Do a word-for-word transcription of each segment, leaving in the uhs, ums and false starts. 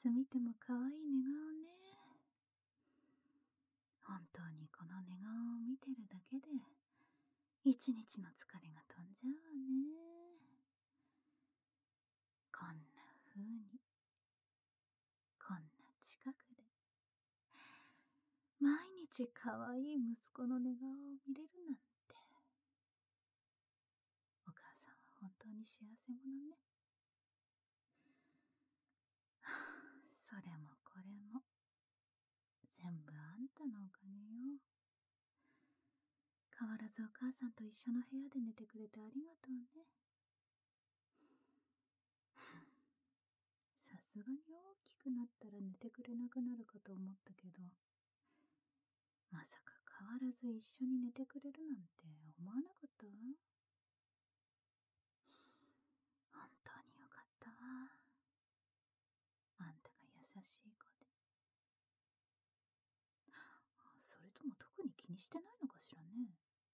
つ見ても可愛い寝顔ね。本当にこの寝顔を見てるだけで、一日の疲れが飛んじゃうわね。こんな風に、こんな近くで、毎日可愛い息子の寝顔を見れるなんて。お母さんは本当に幸せ者ね。はあ、それもこれも、全部あんたのおかげよ。変わらずお母さんと一緒の部屋で寝てくれてありがとうね。さすがに大きくなったら寝てくれなくなるかと思ったけど、まさか変わらず一緒に寝てくれるなんて思わなかったわ。本当によかったわ。あんたが優しい子で。それとも特に気にしてないのかしらね。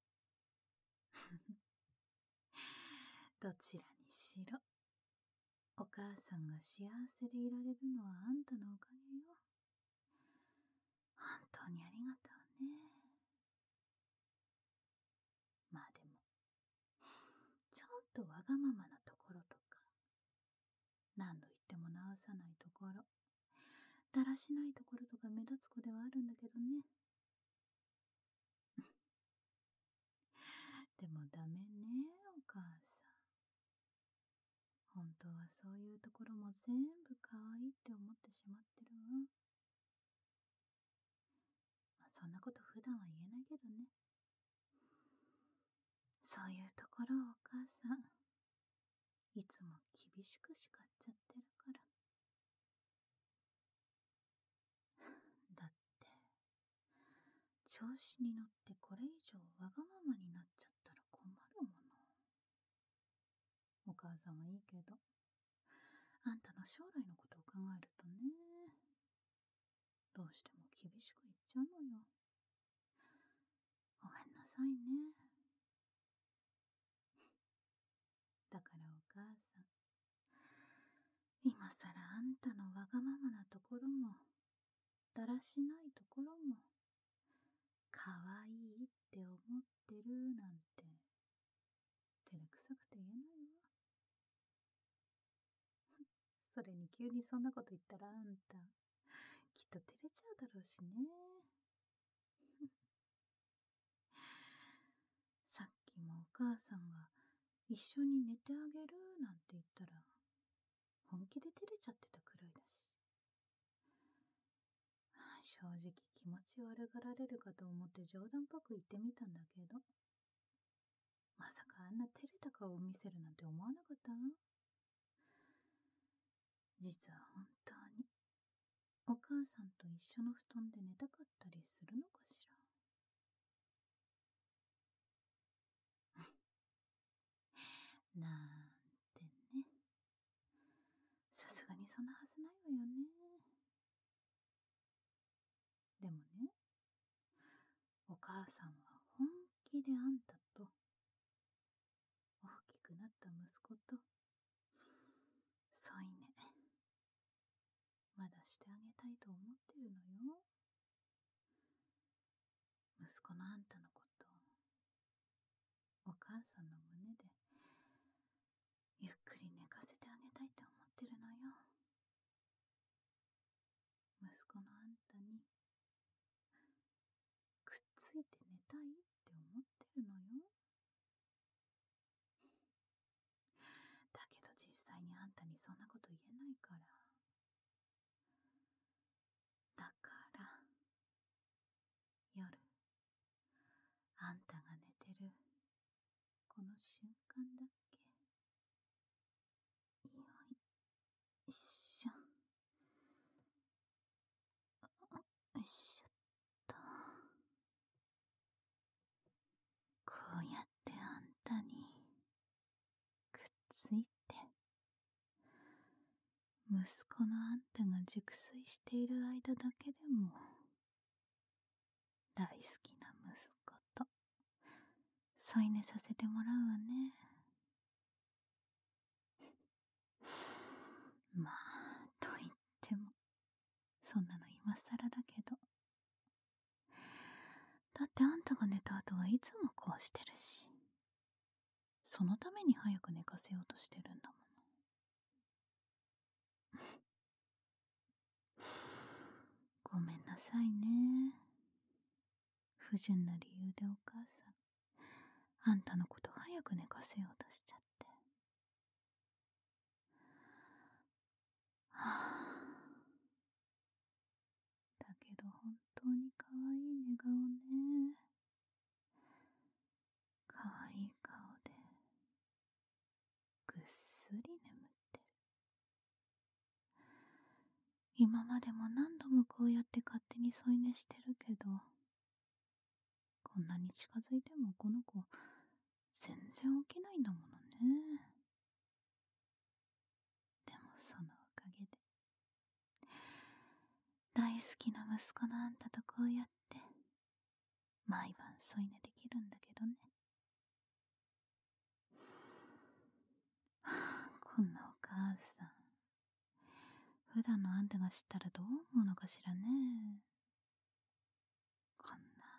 どちらにしろ、お母さんが幸せでいられるのはあんたのおかげよ。本当にありがとうね。まあでも、ちょっとわがままなところとか、何度言っても直さないところ、だらしないところとか目立つ子ではあるんだけどね。でもダメね、お母さん。本当はそういうところも全部可愛いって思ってしまってるわ。まあ、そんなこと普段は言えないけどね。そういうところをお母さん、いつも厳しく叱っちゃってるから。だって、調子に乗ってこれ以上わがままになっちゃったら困るもの。お母さんはいいけど、あんたの将来のことを考えるとね、どうしても厳しく言っちゃうのよ。ごめんなさいね。だからお母さん、今さらあんたのわがままなところも、だらしないところも、可愛いって思ってるなんて、照れくさくて言えないわ。それに急にそんなこと言ったらあんた、きっと照れちゃうだろうしね。さっきもお母さんが一緒に寝てあげるなんて言ったら、本気で照れちゃってたくらいだし。正直気持ち悪がられるかと思って冗談っぽく言ってみたんだけど、まさかあんな照れた顔を見せるなんて思わなかったわ。実は本当にお母さんと一緒の布団で寝たかったりするのかしら。なんてね。さすがにそんなはずないわよね。でもね、お母さんは本気であんたと大きくなった息子と添い寝まだしてあげたいと思ってるのよ。息子のあんたのことお母さんの胸でゆっくり寝かせてあげたいって思ってるのよ。息子のあんたにくっついて寝たいって思ってるのよ。だけど実際にあんたにそんなこと言えないから。だから夜あんたが寝てるこの瞬間だけよいしょよいしょっと、こうやってあんたにくっついて、息子のあんたが熟睡している間だけでも大好きな息子と添い寝させてもらうわね。まあと言ってもだってあんたが寝た後はいつもこうしてるし、そのために早く寝かせようとしてるんだもの。ごめんなさいね。不純な理由でお母さん、あんたのこと早く寝かせようとしちゃって。はあ、だけど本当に可愛い寝顔ね。可愛い顔でぐっすり眠ってる。今までも何度もこうやって勝手に添い寝してるけど、こんなに近づいてもこの子全然起きないんだものね。でもそのおかげで大好きな息子のあんたとこうやって毎晩添い寝できるんだけどね。はあ、こんなお母さん、普段のあんたが知ったらどう思うのかしらね。こんな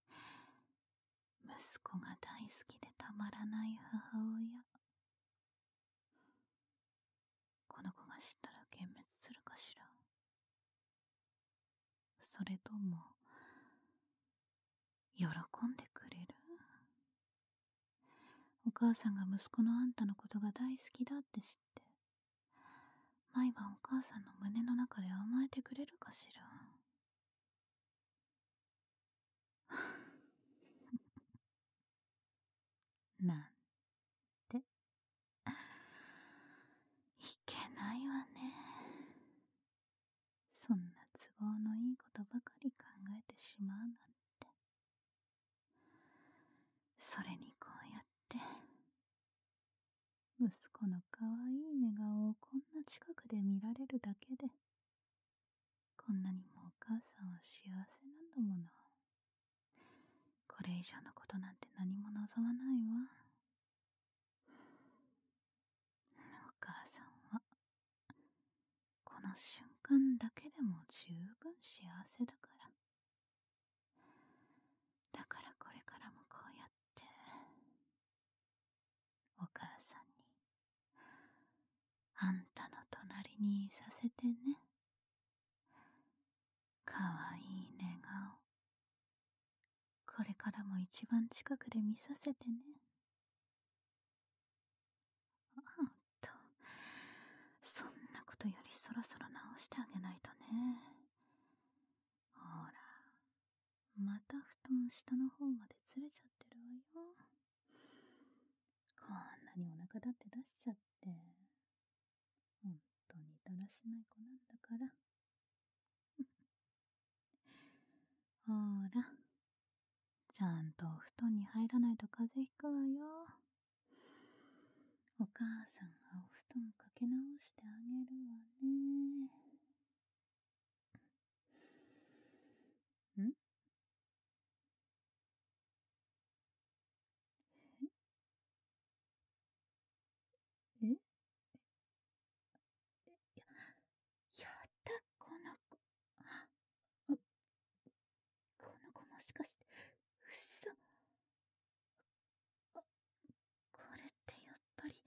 息子が大好きでたまらない母親、この子が知ったら幻滅するかしら。それとも喜んでくれる？お母さんが息子のあんたのことが大好きだって知って毎晩お母さんの胸の中で甘えてくれるかしら。なんていけないわね。そんな都合のいいことばかり考えてしまうなんて。それにこうやって息子の可愛い寝顔をこんな近くで見られるだけでこんなにもお母さんは幸せなんだもの。これ以上のことなんて何も望まないわ。お母さんはこの瞬間だけでも十分幸せだから。だからこれからもこうやってお母さんにあんたの隣にいさせてね。かわいい寝顔、これからも一番近くで見させてね。あんた、そんなことよりそろそろ直してあげないとね。ほら、また布団下の方までずれちゃってるわよ。こんなにお腹だって出しちゃって、本当にだらしない子なんだから。ほら、ちゃんとお布団に入らないと風邪ひくわよ。お母さんがお布団かけ直してあげるわね。んえや、やだ、この子。あ、この子もしかして、嘘。あ、これってやっぱり、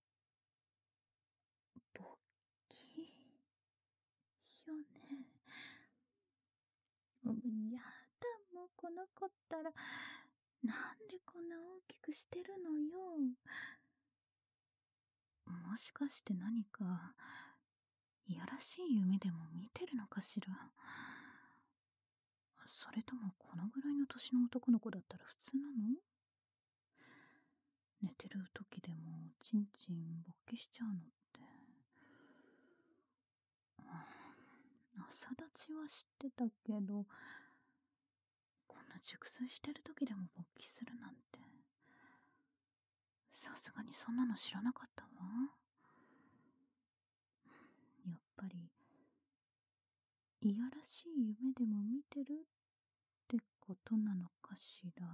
ボッキーよね。うん、やだ、もうこの子ったら、なんでこんな大きくしてるのよ。もしかして何か、いやらしい夢でも見てるのかしら。それともこのぐらいの年の男の子だったら普通なの？寝てる時でもチンチン勃起しちゃうのって。朝立ちは知ってたけど、こんな熟睡してる時でも勃起するなんて、さすがにそんなの知らなかったわ。やっぱりいやらしい夢でも見てるってことなのかしら。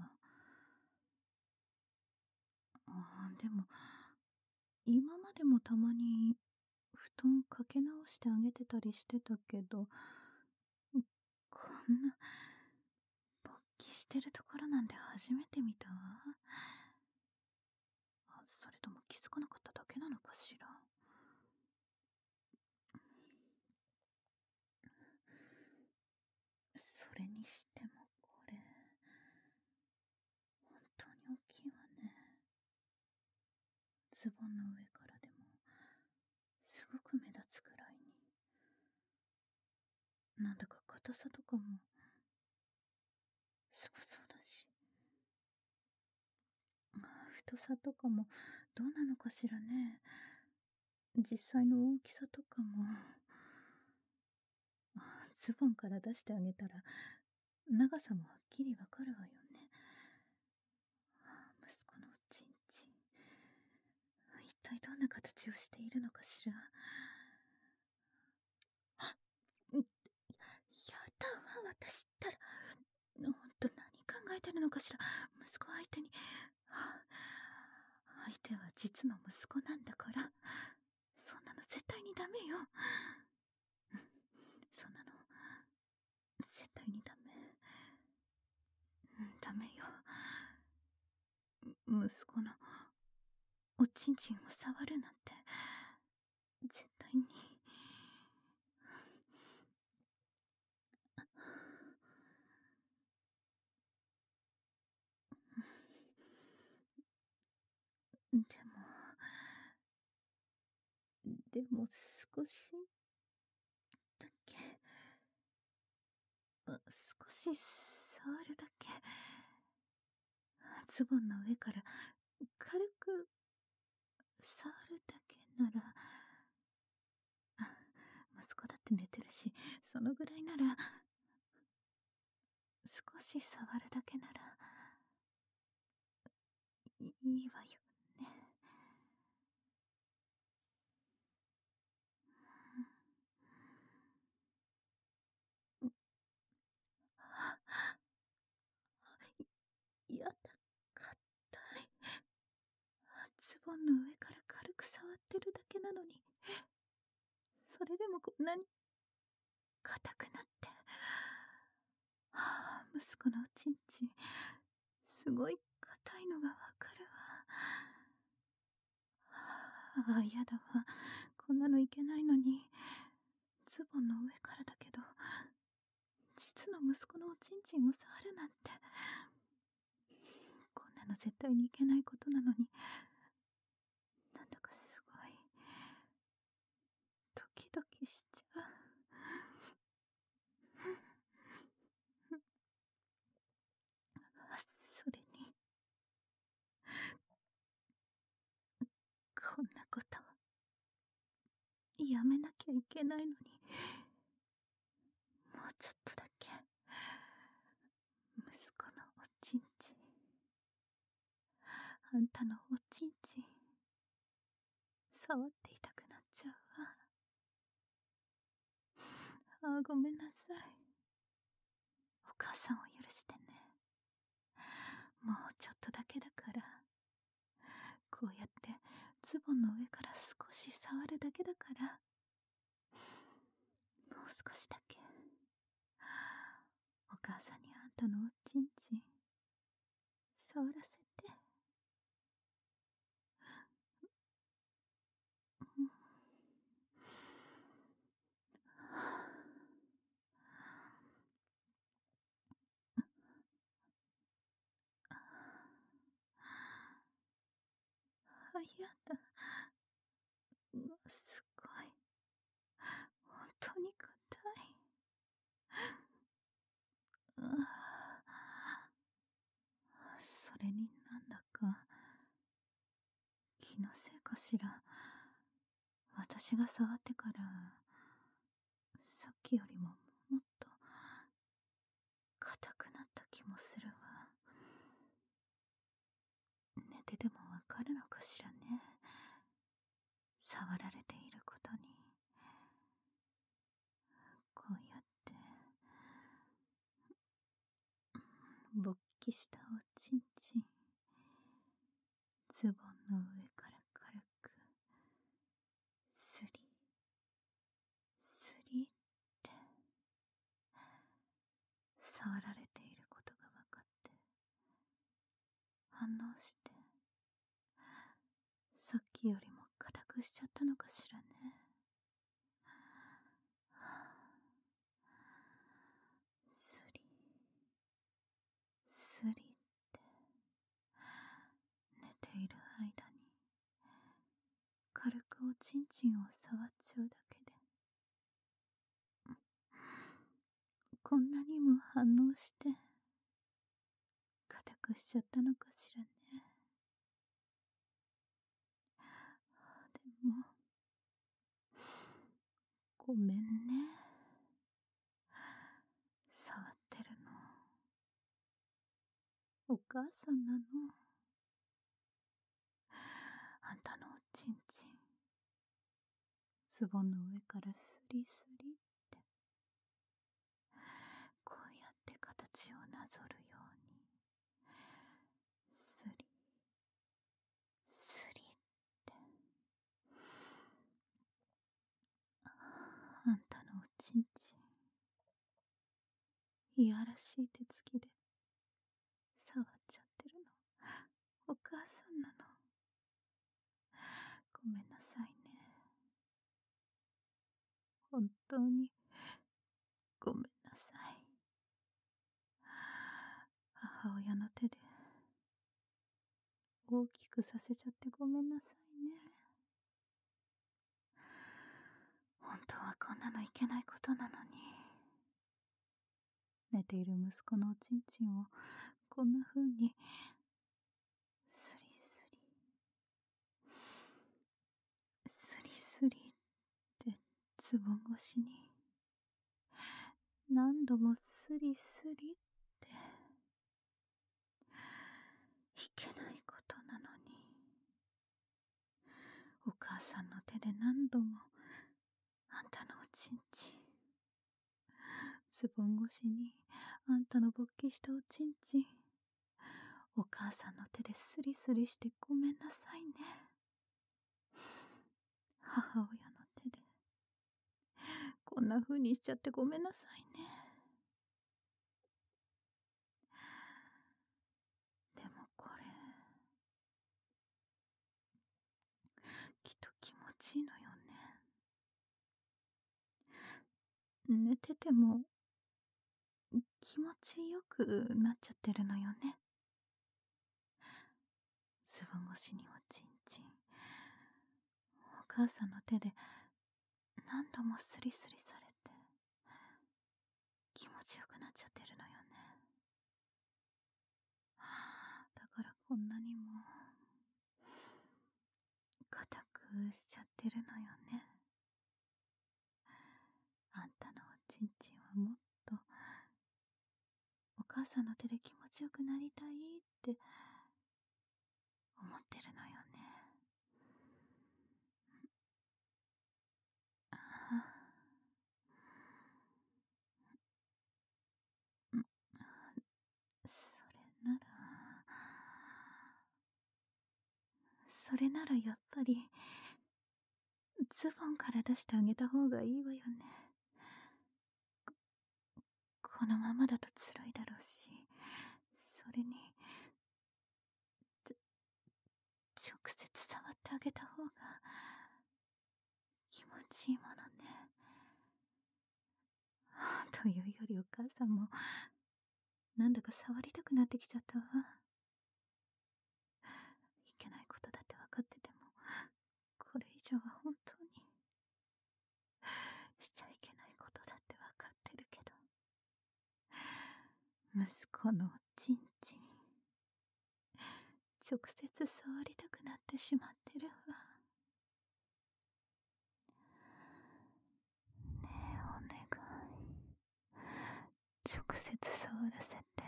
あーでも今までもたまに布団かけ直してあげてたりしてたけど、こんな勃起してるところなんて初めて見たわ。あ、それとも気づかなかっただけなのかしら。それにしてもこれ、本当に大きいわね。ズボンの上からでも、すごく目立つくらいに。なんだか硬さとかも、すごそうだし。太さとかも、どうなのかしらね。実際の大きさとかも。ズボンから出してあげたら、長さもはっきりわかるわよね。息子のおちんちん。一体どんな形をしているのかしら。あ、んやだわ、私ったら。ほんと何考えてるのかしら。息子相手に。相手は実の息子なんだから。そんなの絶対にダメよ。そんなの、絶対にダメ。ダメよ。息子のおちんちんを触るなんて、絶対に。でも、でも少しだけ、少し触るだけ。ズボンの上から軽く触るだけなら、息子だって寝てるし、そのぐらいなら、少し触るだけなら、いいわよね。やだ、硬い。ズボンの上から軽く触ってるだけなのに、それでもこんなに硬くなって。はあ、息子のおちんちん、すごい硬いのがわかるわ。ああ、やだわ。こんなのいけないのに。ズボンの上からだけど、実の息子のおちんちんを触るなんて。こんなの絶対にいけないことなのに。なんだかすごい、ドキドキしちゃう。それに、こんなことやめなきゃいけないのに。もうちょっとだけ、息子のおちんちん、あんたのおちんちん、触っていたくなっちゃうわ。ああ、ごめんなさい。お母さんを許してね。もうちょっとだけだから。こうやってズボンの上から少し触るだけだから。もう少しだけ。お母さんにあんたのおちんちん、触らせて。うん。あ、やだ。うわ、すごい。本当に硬い。うわ、それになんだか、気のせいかしら。私が触ってから、さっきよりももっと硬くなった気もするわ。寝てでもわかるのかしらね。触られていることに。こうやって、勃起したおちんちん、ズボンの上から軽く、スリ、スリって、触られていることがわかっ反応して、さっきよりも硬くしちゃったのかしらね。スリスリって寝ている間に軽くおちんちんを触っちゃうだけでこんなにも反応して硬くしちゃったのかしらね。でもごめんね、触ってるのお母さんなの。あんたのおちんちんズボンの上からスリスリってこうやって形をなぞるようにスリスリってあんたのおちんちんいやらしい手つきで触っちゃってるのお母さんなの。ごめんなさいね、本当にごめんなさい。母親の手で大きくさせちゃってごめんなさいね。本当はこんなのいけないことなのに。寝ている息子のおちんちんをこんな風にスリスリスリスリってズボン越しに何度もスリスリっていけないことなのにお母さんの手で何度もあんたのおちんちんズボン越しにあんたの勃起したおちんちんお母さんの手でスリスリしてごめんなさいね。母親の手でこんな風にしちゃってごめんなさいね。でもこれきっと気持ちいいのよね。寝てても気持ちよくなっちゃってるのよね。ズボン越しにおちんちんお母さんの手で何度もスリスリされて気持ちよくなっちゃってるのよね。だからこんなにも硬くしちゃってるのよね。あんたのおちんちんはもっとお母さんの手で気持ちよくなりたいって思ってるのよね。あそれならそれならやっぱりズボンから出してあげた方がいいわよね。このままだと辛いだろうし、それに直接触ってあげた方が気持ちいいものね。というよりお母さんもなんだか触りたくなってきちゃったわ。いけないことだって分かっててもこれ以上は本当にしちゃいけないことだって分かってるけど息子のおちんちん直接触りたくなってしまってるわ。ねえお願い、直接触らせて。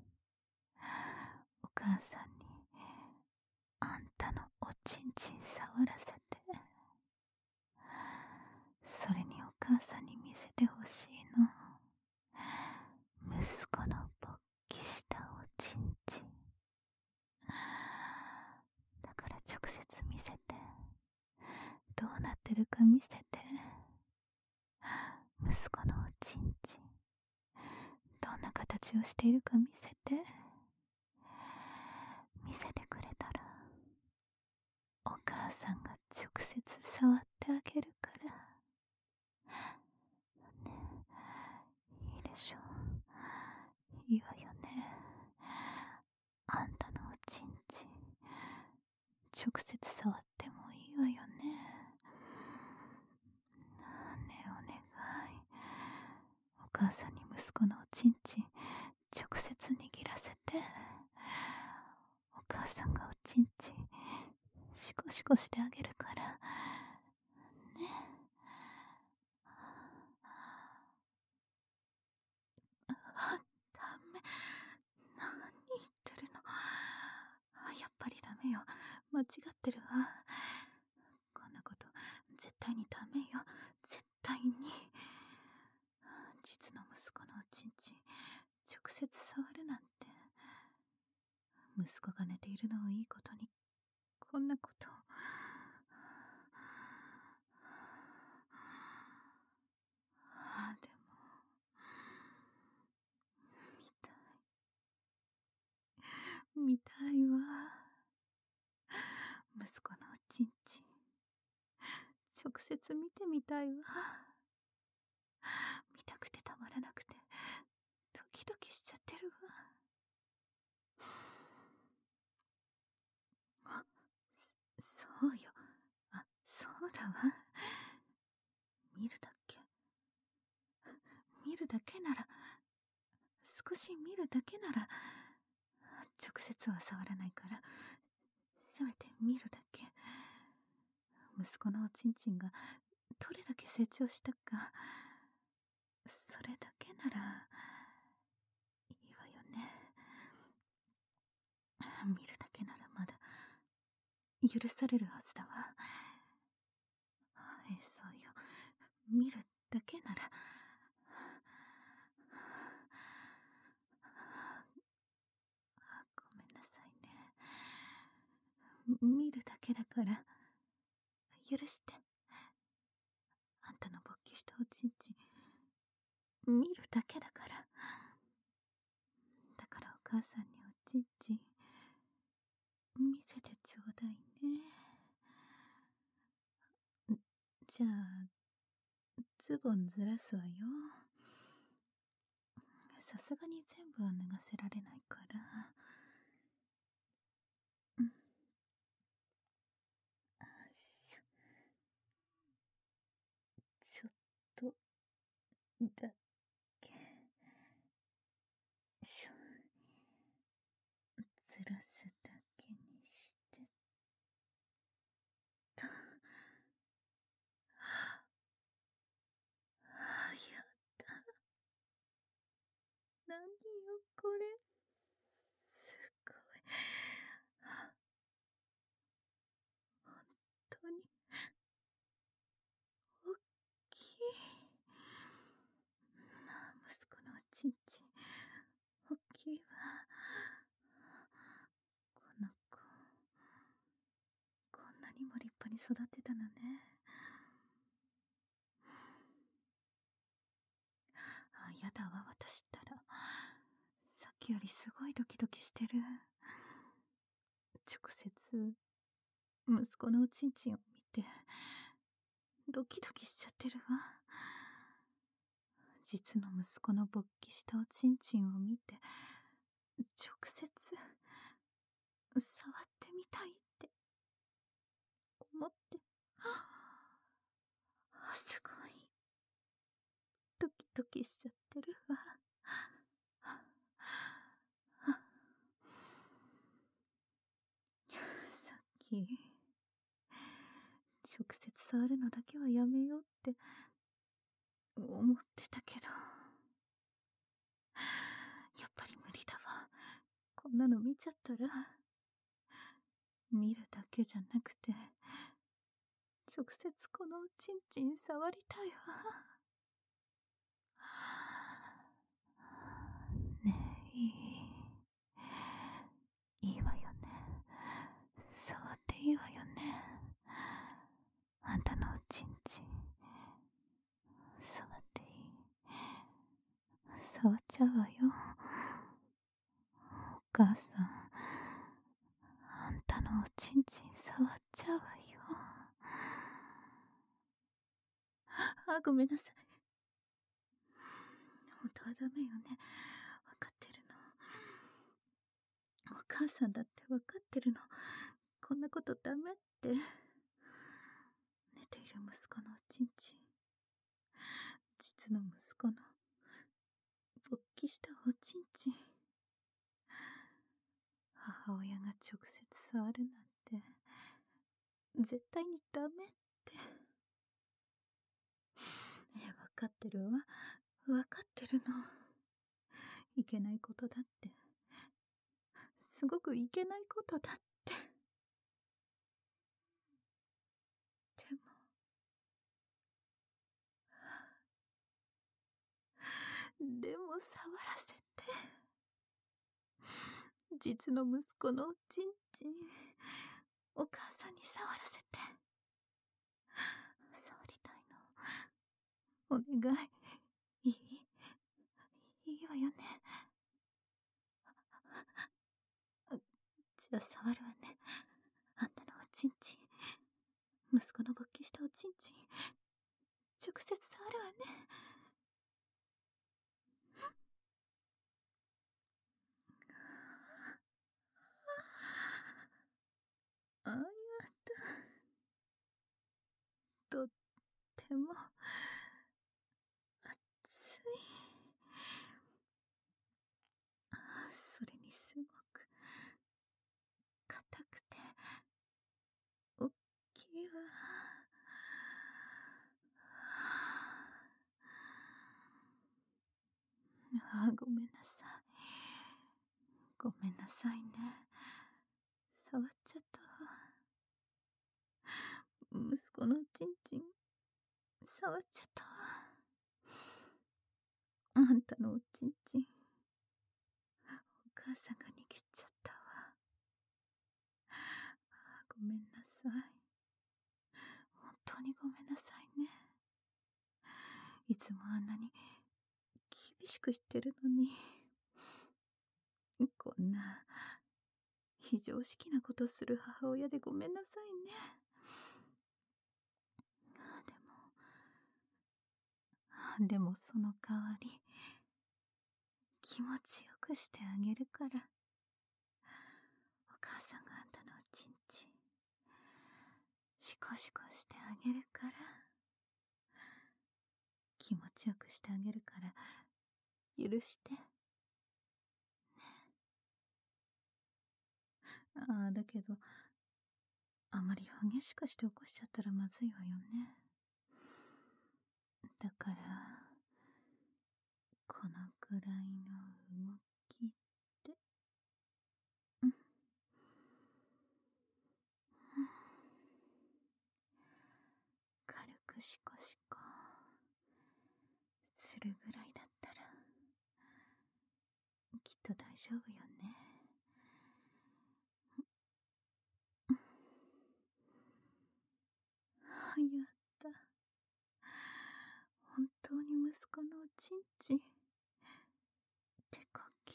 お母さんにあんたのおちんちん触らせて。それにお母さんに見せてほしいの、息子の勃起したおちんちんだから直接見せて、どうなってるか見せて。息子のおちんちんどんな形をしているか見せて。見せさんが直接触ってあげるから。ね、いいでしょう。いいわよね。あんたのおちんちん、直接触ってもいいわよね。ねえ、お願い。お母さんに息子のおちんちん、直接握らせて。お母さんがおちんちん、シコシコしてあげるから。ね。あ、ダメ。何言ってるの。やっぱりダメよ。間違ってるわ。こんなこと絶対にダメよ。絶対に。実の息子のおちんちん直接触るなんて。息子が寝ているのをいいことにこんなことを。ああ、でも見たい見たいわ。息子のおちんちん直接見てみたいわ。見たくてたまらなくてドキドキしちゃってるわ。あ、そうよ。あ、そうだわ。見るだけ見るだけなら、少し見るだけなら、直接は触らないから、せめて見るだけ。息子のおちんちんがどれだけ成長したか、それだけならいいわよね。見るだけならまだ許されるはずだわ。え、そうよ。見るだけなら。ごめんなさいね。見るだけだから許して。あんたの勃起したおちんちん見るだけだから。だからお母さんにおちんちん見せてちょうだいね。じゃあズボンずらすわよ。さすがに全部は脱がせられないから。うん。あしょ。ちょっとだけしょ。ずらすだけにしてと。あ、やだ。何よこれ。すごい。本当に大きい。息子のおちんちん大きいわ。この子こんなにも立派に育ってたのね。あ、やだわ、私ったら。さっきよりすごいドキドキしてる。直接息子のおちんちんを見てドキドキしちゃってるわ。実の息子の勃起したおちんちんを見て直接触ってみたいって思って。あ、すごいドキドキしちゃってるわ。さっき直接触るのだけはやめようって思ってたけど、やっぱり無理だわ。こんなの見ちゃったら。見るだけじゃなくて直接このおちんちん触りたいわ。ねえ、いいいいわよね。触っていいわよね。あんたのおちんちん触っていい。触っちゃうわよ。お母さん、あんたのおちんちん触っちゃうわよ。 あ、ごめんなさい。本当はダメよね。わかってるの。お母さんだってわかってるの。こんなことダメって。寝ている息子のおちんちん。実の息子の勃起したおちんちん。母親が直接触るなんて、絶対にダメって。ねえ、わかってるわ。わかってるの。いけないことだって。すごくいけないことだって。でも、でも触らせて。実の息子のおちんちん、お母さんに触らせて。触りたいの。お願い。いいいいわよね。じゃあ触るわね。あんたのおちんちん。息子の勃起したおちんちん。直接触るわね。あ、やだ。とっても、熱い。それにすごく、硬くて、おっきいわ。あ、ごめんなさい。ごめんなさいね。触っちゃったわ。息子のおちんちん、触っちゃったわ。あんたのおちんちん、お母さんが握っちゃったわ。ごめんなさい。本当にごめんなさいね。いつもあんなに厳しく言ってるのに、こんな非常識なことする母親でごめんなさいね。でも、でもその代わり、気持ちよくしてあげるから。お母さんがあんたのおちんちん、シコシコしてあげるから。気持ちよくしてあげるから、許して。ああ、だけど、あまり激しくして起こしちゃったらまずいわよね。だから、このくらいの動きって。うん。軽くシコシコするぐらいだったら、きっと大丈夫よね。あ、やった。本当に息子のおちんちん、手こき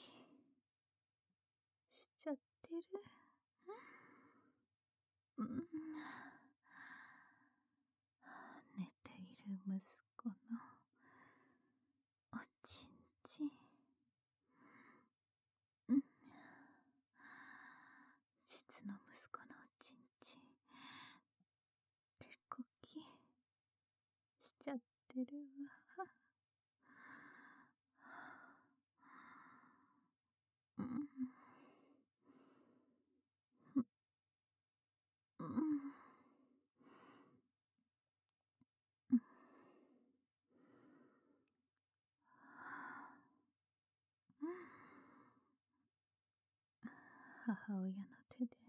しちゃってる。うん。寝ている息子のおちんちん。うん。実の息子のおちんちん、手こきしちゃってるわ。うん。うん。母親の手で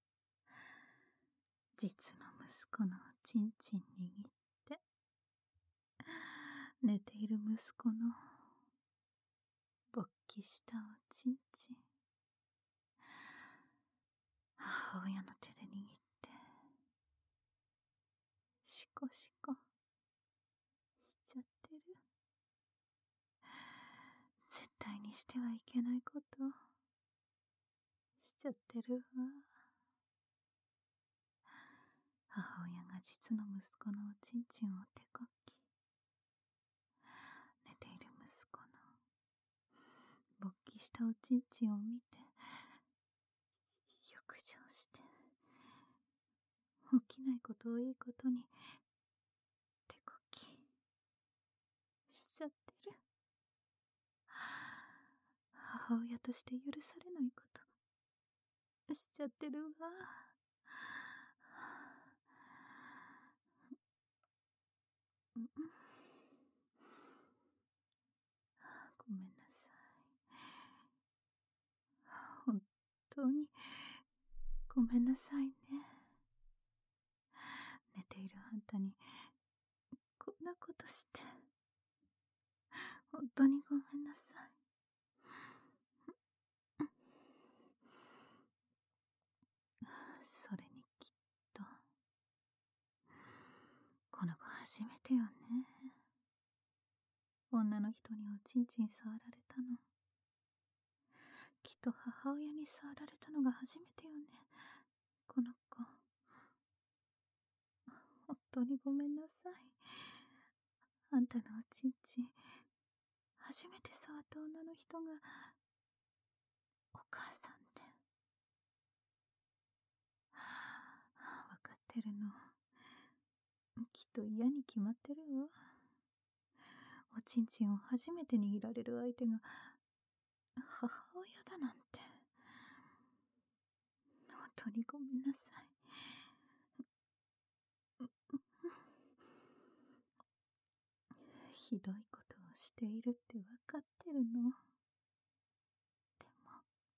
実の息子のおちんちん握って寝ている息子の勃起したおちんちん、母親の手で握ってシコシコしちゃってる。絶対にしてはいけないことしちゃってるわ。母親が実の息子のおちんちんを手こききしたおちんちんを見て、浴場して、起きないことをいいことに、手こき、しちゃってる。母親として許されないこと、しちゃってるわ。うん、ごめんなさい。本当に、ごめんなさいね。寝ているあんたに、こんなことして、本当にごめんなさい。それにきっと、この子初めてよね。女の人におちんちん触られたの。きっと母親に触られたのが初めてよね。この子。本当にごめんなさい。あんたのおちんちん、初めて触った女の人が、お母さんで。わかってるの。きっと嫌に決まってるわ。おちんちんを初めて握られる相手が、母親だなんて。本当にごめんなさい。ひどいことをしているってわかってるの。でも、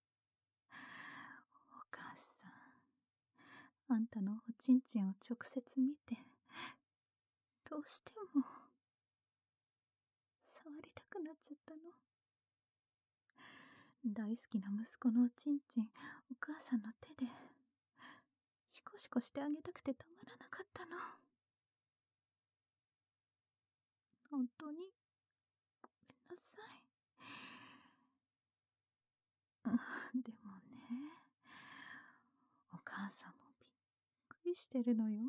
お母さん、あんたのおちんちんを直接見て、どうしても、触りたくなっちゃったの。大好きな息子のおちんちん、お母さんの手で、シコシコしてあげたくてたまらなかったの。本当に、ごめんなさい。でもね、お母さんもびっくりしてるのよ。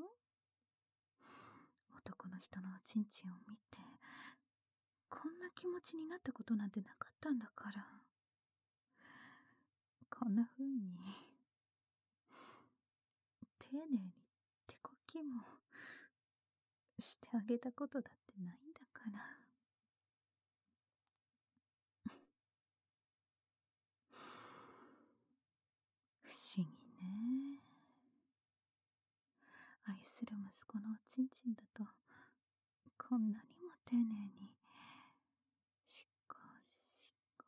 男の人のおちんちんを見て、こんな気持ちになったことなんてなかったんだから。こんな風に、丁寧に手こきもしてあげたことだってないんだから。不思議ね。愛する息子のおちんちんだと、こんなにも丁寧に、しこしこ、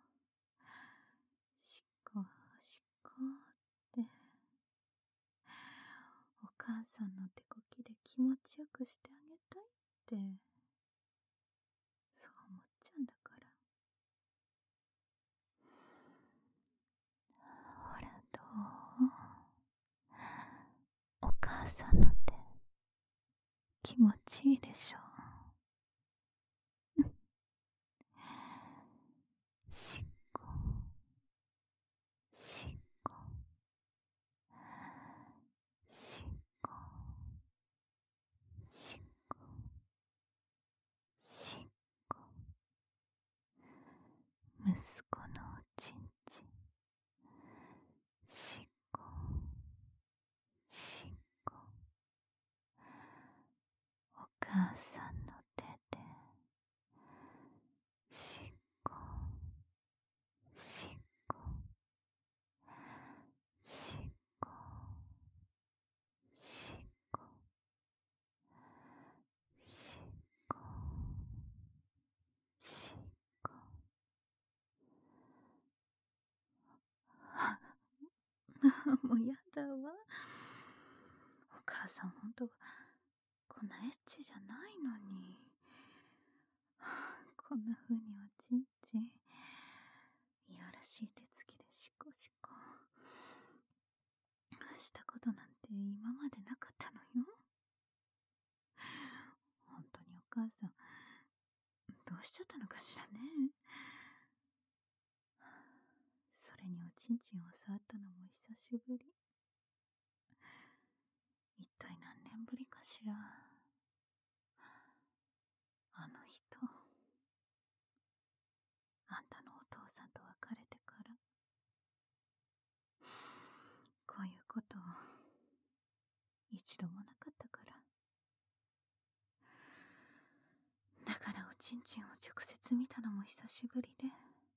しこしこって、お母さんの手こきで気持ちよくしてあげたいって、そう思っちゃうんだから。ほらどう？お母さんの手、気持ちいいでしょ？しっこ、しっこ、しっこ、しっこ、しっこ。息子のおちんちん、しっこ、しっこ。お母さんの手で、しっこ、しっこ、しっこ、しっこ、しっこ、しっこ。もうやだわ。お母さんほんと、こんなエッチじゃないのに。こんな風におちんちん、いやらしい手つきでシコシコしたことなんて今までなかったのよ。本当にお母さん、どうしちゃったのかしらね。それにおちんちんを触ったのも久しぶり。一体何年ぶりかしら。あの人、あんたのお父さんと別れ一度もなかったから。だからおちんちんを直接見たのも久しぶりで、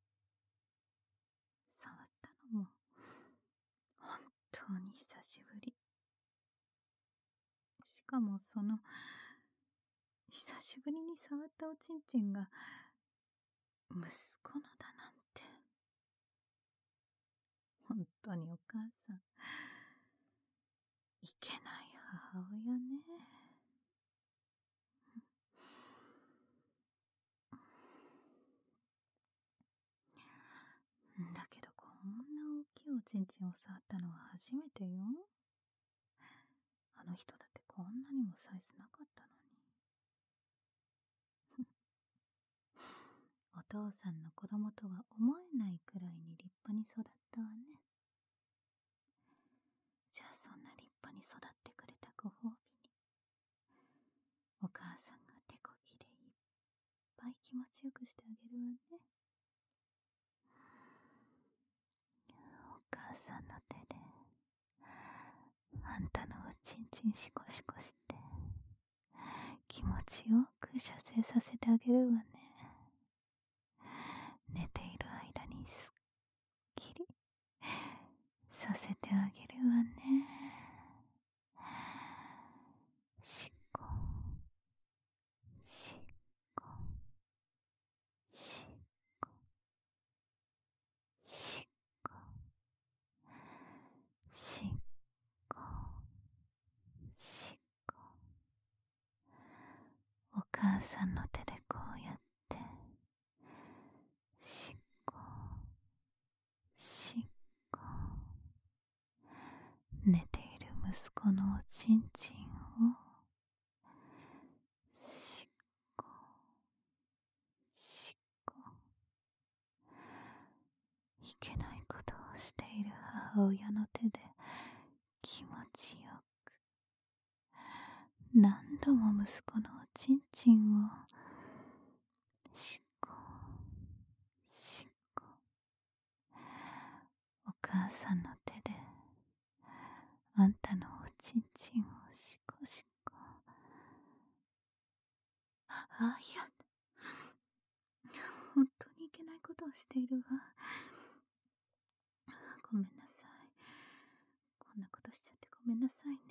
触ったのも本当に久しぶり。しかもその久しぶりに触ったおちんちんが息子のだなんて。本当にお母さん、いけない母親ね。だけどこんな大きいおちんちんを触ったのは初めてよ。あの人だってこんなにもサイズなかったのに。お父さんの子供とは思えないくらいに立派に育ったわね。じゃあそんな立派に育ってくれたご褒美に、お母さんが手こぎでいっぱい気持ちよくしてあげるわね。お母さんの手であんたのおちんちんシコシコして気持ちよく射精させてあげるわね。寝ている間にすっきりさせてあげるわね。しっこしっこしっこしっこしっこしっこ。お母さんの手でこうやってしっこしっこ。寝ている息子のおちんちんをしっこしっこ。いけないことをしている母親の手で気持ちよく何度も息子のおちんちんをしっこしっこ。お母さんの手であんたのおちんちんをしこしこ。あ、いや、本当にいけないことをしているわ。ごめんなさい。こんなことしちゃってごめんなさいね。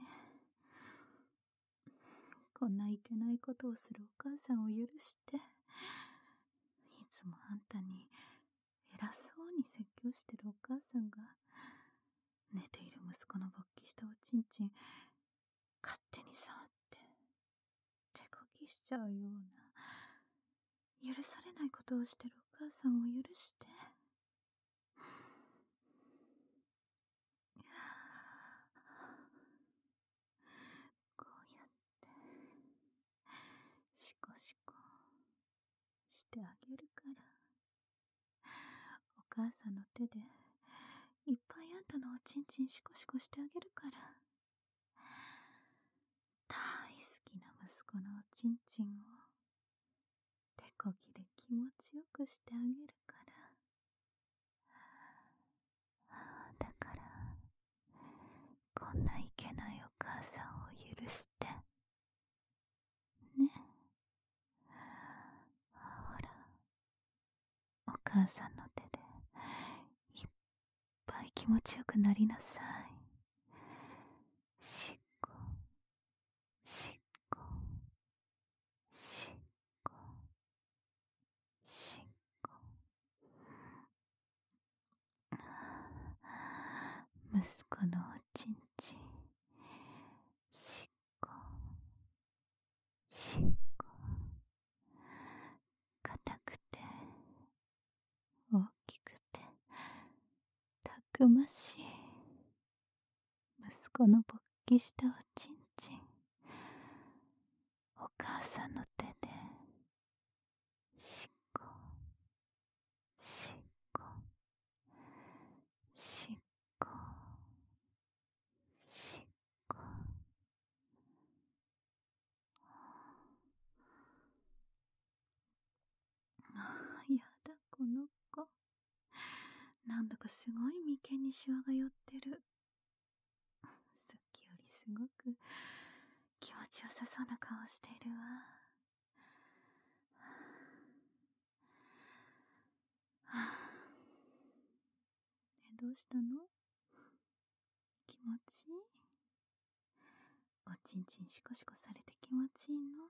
こんないけないことをするお母さんを許して、いつもあんたに偉そうに説教してるお母さんが、寝ている息子の勃起したおちんちん勝手に触って手こぎしちゃうような許されないことをしてるお母さんを許して。こうやってシコシコしてあげるから。お母さんの手でいっぱいあんたのおちんちんシコシコしてあげるから。大好きな息子のおちんちんを手こぎで気持ちよくしてあげるから。だからこんないけないお母さんを許してね。ほら、お母さんの手でいっぱい気持ちよくなりなさい。しっこしっこしっこしっこ。息子のおちんちんしっこしっこ。硬くて大きくてたくましい息子の勃起したおちんちん、お母さんの手でしっこしっこしっこしっこ。ああ、やだこの子。なんだかすごい眉間にシワが寄ってる。さっきよりすごく気持ちよさそうな顔しているわ。はあ、ね、どうしたの？気持ちいい？おちんちんシコシコされて気持ちいいの？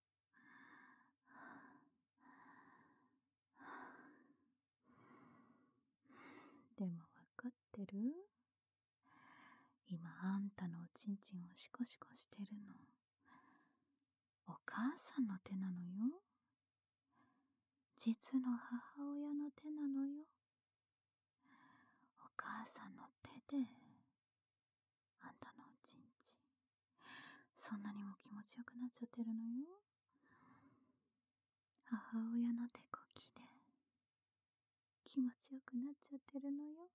でもわかってる？今あんたのおちんちんをシコシコしてるのお母さんの手なのよ。実の母親の手なのよ。お母さんの手であんたのおちんちんそんなにも気持ちよくなっちゃってるのよ。母親の手こきで気持ちよくなっちゃってるのよ。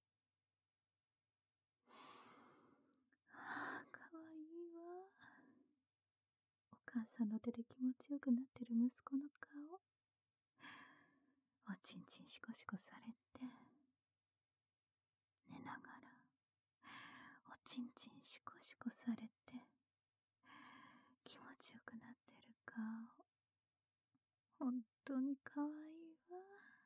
はあ、かわいいわ。お母さんの手で気持ちよくなってる息子の顔、おちんちんシコシコされて寝ながらおちんちんシコシコされて気持ちよくなってる顔、本当にかわいいわ。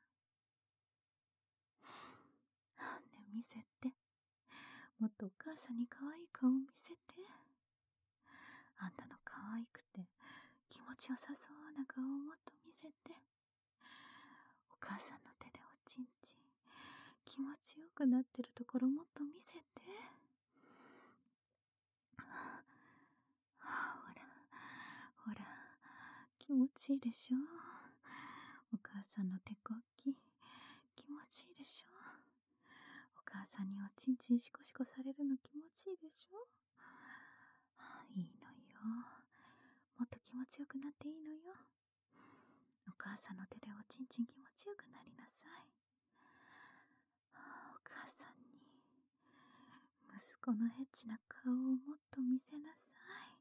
ね、見せて。もっとお母さんにかわいい顔見せて。あんたのかわいくて気持ちよさそうな顔をもっと見せて。お母さんの手でおちんちん気持ちよくなってるところもっと見せて。はあ、ほらほら気持ちいいでしょ。お母さんの手こき気持ちいいでしょ。お母さんにおちんちんシコシコされるの気持ちいいでしょ。いいのよ、もっと気持ちよくなっていいのよ。お母さんの手でおちんちん気持ちよくなりなさい。お母さんに息子のエッチな顔をもっと見せなさい。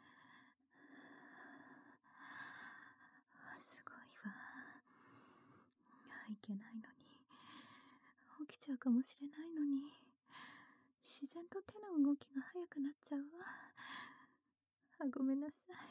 すごいわ。いけないのに、起きちゃうかもしれないのに、自然と手の動きが速くなっちゃうわ。あ、ごめんなさい。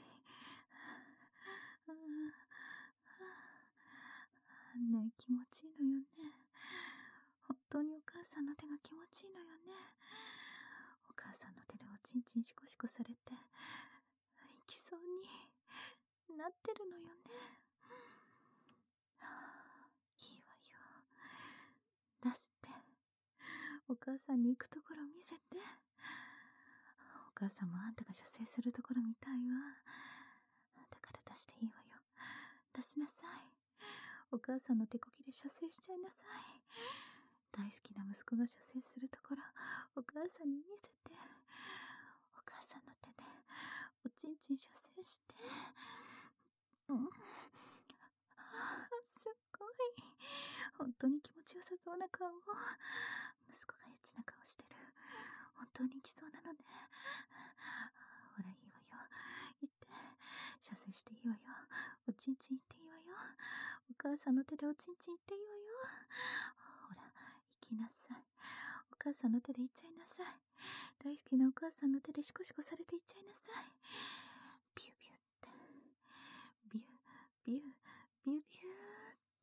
ねえ、気持ちいいのよね。本当にお母さんの手が気持ちいいのよね。お母さんの手でおちんちんシコシコされていきそうになってるのよね。はあ、いいわよ。出して。お母さんに行くところ見せて。お母さんもあんたが射精するところ見たいわ。だから出していいわよ。出しなさい。お母さんの手こきで射精しちゃいなさい。大好きな息子が射精するところお母さんに見せて。お母さんの手でおちんちん射精して。うん、あ、すっごい。本当に気持ちよさそうな顔を。息子がエッチな顔してる。本当に来そうなのね。ほら、いいわよ。行って。射精していいわよ。おちんちん行っていいわよ。お母さんの手でおちんちん行っていいわよ。ほら、行きなさい。お母さんの手で行っちゃいなさい。大好きなお母さんの手でシコシコされて行っちゃいなさい。ビュービューって。ビュー、ビュー、ビュービューって。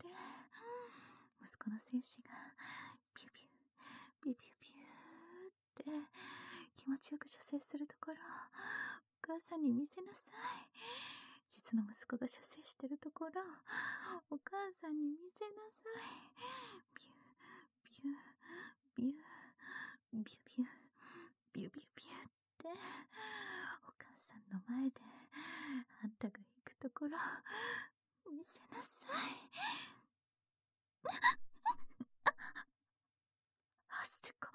息子の精子がビュービュー、ビュービュービューって気持ちよく射精するところお母さんに見せなさい。実の息子が射精してるところお母さんに見せなさい。ビュー、ビュー、ビュー、ビュービュー、ビュービュービューってお母さんの前であんたが行くところ見せなさい。あ、すご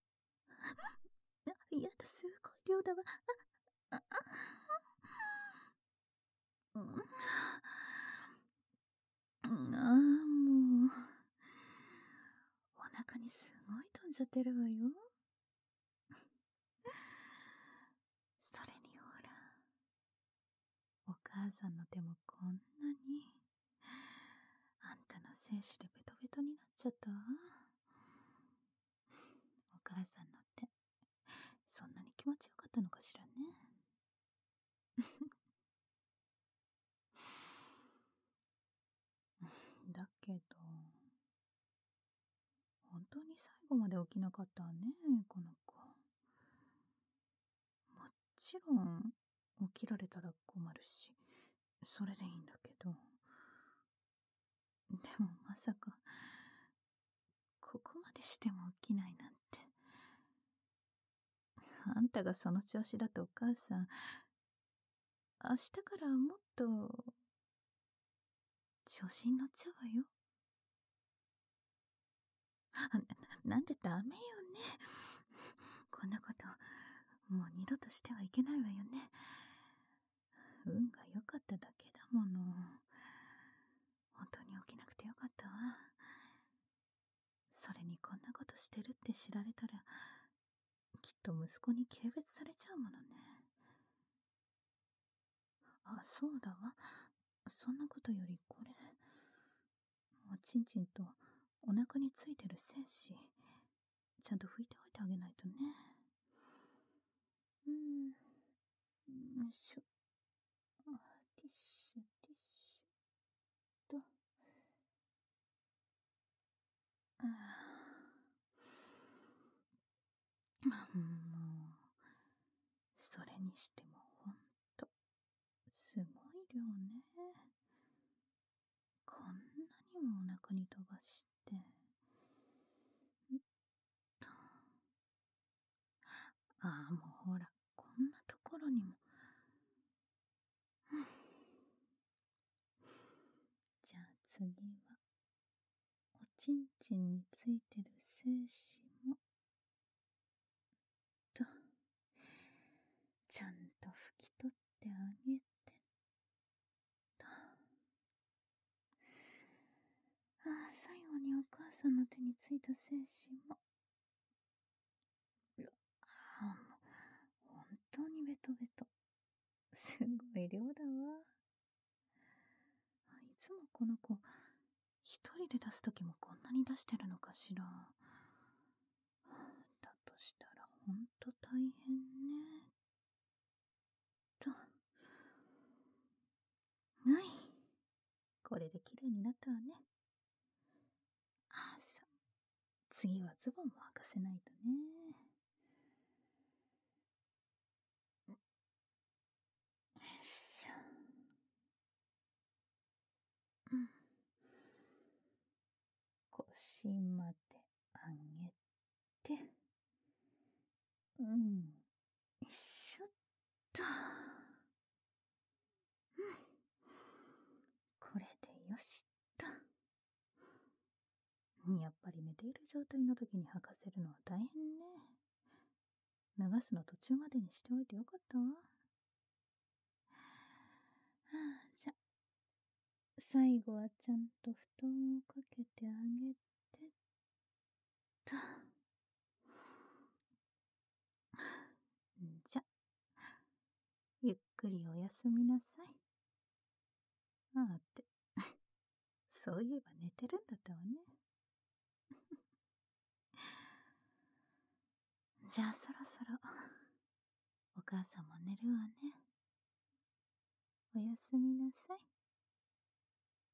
い。やだ、すごい量だわ。あ、あ、うん。ああ、もう。お腹にすごい飛んじゃってるわよ。それにほら、お母さんの手もこんなに、あんたの精子でベトベトになっちゃったわ。お母さんの手、そんなに気持ちよかっったのかしらね。だけど、本当に最後まで起きなかったわね、この子。もちろん、起きられたら困るし、それでいいんだけど。でもまさか、ここまでしても起きないなんて。あんたがその調子だとお母さん、明日からもっと、調子に乗っちゃうわよ。な、なんでダメよね。こんなこと、もう二度としてはいけないわよね。運が良かっただけだもの。本当に起きなくてよかったわ。それにこんなことしてるって知られたら、きっと息子に軽蔑されちゃうものね。あ、そうだわ。そんなことよりこれ、おちんちんとお腹についてる精子、ちゃんと拭いておいてあげないとね。うーん、よいしょ。あ、ティッシュ、ティッシュと。あーもう、それにしてもほんと、すごい量ね。こんなにもお腹に飛ばして。んっと。ああ、もうほら、こんなところにも。じゃあ次は、おちんちんについてる精子も、と、ちゃんと拭き取ってあげて、と。ああ、最後にお母さんの手についた精子も。ああ、もう、本当にベトベト。すごい量だわ。いつもこの子、一人で出すときもこんなに出してるのかしら。だとしたらほんと大変ね。と。はい。これで綺麗になったわね。ああ、そう。次はズボンも履かせないとね。よいしょ。うん。腰まで上げて。うん。よいしょっと。うん。これでよしっと。やっぱり寝ている状態の時に履かせるのは大変ね。流すの途中までにしておいてよかったわ。はあ、じゃ、最後はちゃんと布団をかけてあげてと。じゃ、ゆっくりおやすみなさい。あーって、そういえば寝てるんだったわね。じゃあそろそろ、お母さんも寝るわね。おやすみなさい。